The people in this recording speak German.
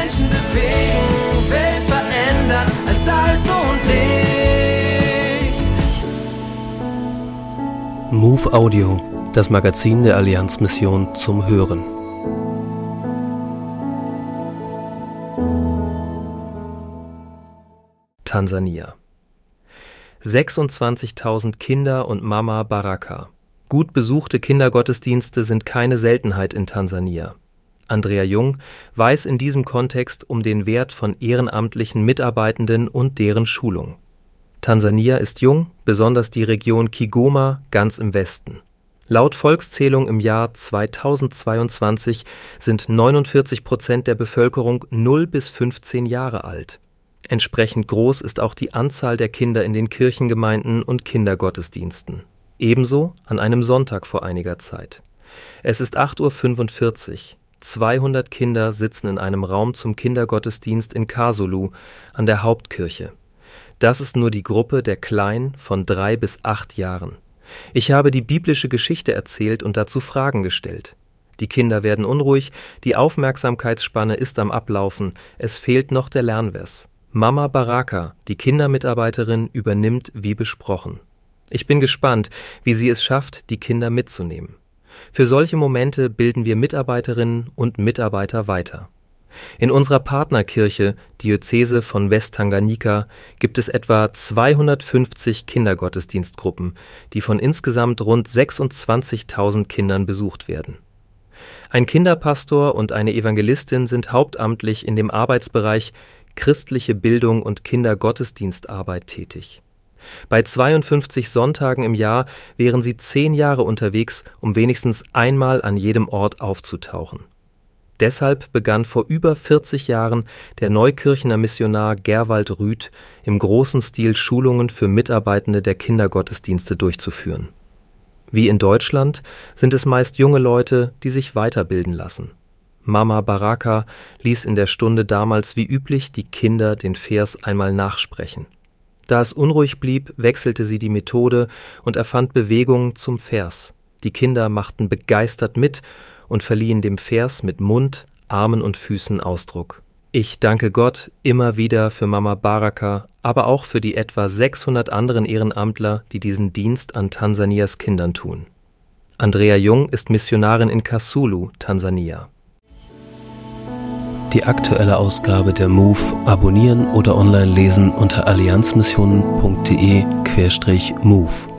Menschen bewegen, Welt verändern als Salz und Licht. Move Audio, das Magazin der Allianzmission zum Hören. Tansania. 26.000 Kinder und Mama Baraka. Gut besuchte Kindergottesdienste sind keine Seltenheit in Tansania. Andrea Jung weiß in diesem Kontext um den Wert von ehrenamtlichen Mitarbeitenden und deren Schulung. Tansania ist jung, besonders die Region Kigoma ganz im Westen. Laut Volkszählung im Jahr 2022 sind 49% der Bevölkerung 0 bis 15 Jahre alt. Entsprechend groß ist auch die Anzahl der Kinder in den Kirchengemeinden und Kindergottesdiensten. Ebenso an einem Sonntag vor einiger Zeit. Es ist 8:45 Uhr. 200 Kinder sitzen in einem Raum zum Kindergottesdienst in Kasulu an der Hauptkirche. Das ist nur die Gruppe der Kleinen von 3 bis 8 Jahren. Ich habe die biblische Geschichte erzählt und dazu Fragen gestellt. Die Kinder werden unruhig, die Aufmerksamkeitsspanne ist am Ablaufen, es fehlt noch der Lernvers. Mama Baraka, die Kindermitarbeiterin, übernimmt wie besprochen. Ich bin gespannt, wie sie es schafft, die Kinder mitzunehmen. Für solche Momente bilden wir Mitarbeiterinnen und Mitarbeiter weiter. In unserer Partnerkirche, Diözese von Westtanganyika, gibt es etwa 250 Kindergottesdienstgruppen, die von insgesamt rund 26.000 Kindern besucht werden. Ein Kinderpastor und eine Evangelistin sind hauptamtlich in dem Arbeitsbereich christliche Bildung und Kindergottesdienstarbeit tätig. Bei 52 Sonntagen im Jahr wären sie 10 Jahre unterwegs, um wenigstens einmal an jedem Ort aufzutauchen. Deshalb begann vor über 40 Jahren der Neukirchener Missionar Gerwald Rüth im großen Stil Schulungen für Mitarbeitende der Kindergottesdienste durchzuführen. Wie in Deutschland sind es meist junge Leute, die sich weiterbilden lassen. Mama Baraka ließ in der Stunde damals wie üblich die Kinder den Vers einmal nachsprechen. Da es unruhig blieb, wechselte sie die Methode und erfand Bewegungen zum Vers. Die Kinder machten begeistert mit und verliehen dem Vers mit Mund, Armen und Füßen Ausdruck. Ich danke Gott immer wieder für Mama Baraka, aber auch für die etwa 600 anderen Ehrenamtler, die diesen Dienst an Tansanias Kindern tun. Andrea Jung ist Missionarin in Kasulu, Tansania. Die aktuelle Ausgabe der MOVE abonnieren oder online lesen unter allianzmissionen.de/MOVE.